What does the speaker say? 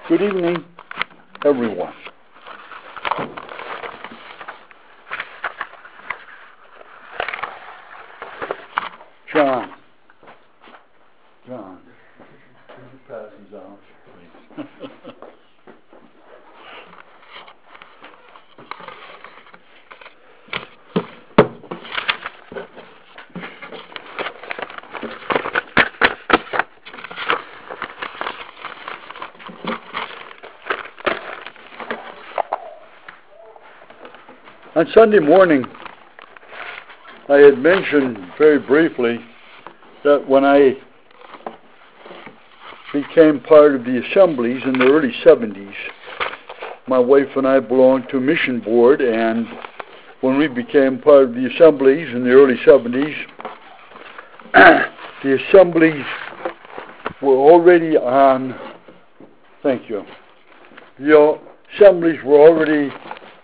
Good evening, everyone. John, could you pass these out, please? On Sunday morning, I had mentioned very briefly that when I became part of the assemblies in the early 70s, my wife and I belonged to a mission board, and when we became part of the assemblies in the early 70s, the assemblies were already on, thank you, the assemblies were already